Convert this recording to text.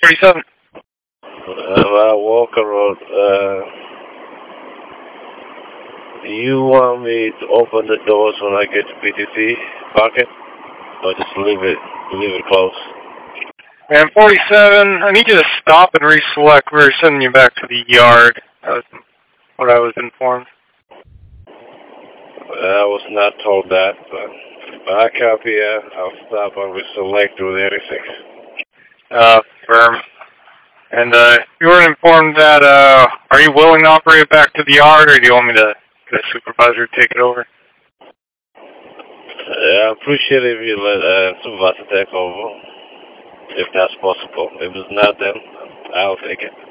47. Walker Road. You want me to open the doors when I get to PTC pocket, or just leave it closed? And 47, I need you to stop and reselect. We're sending you back to the yard. That's what I was informed. I was not told that, but back up here, I'll stop and reselect with 86. Firm. And you were informed that, are you willing to operate back to the yard, or do you want me to get a supervisor to take it over? I appreciate it if you let supervisor take over, if that's possible. If it's not, then I'll take it.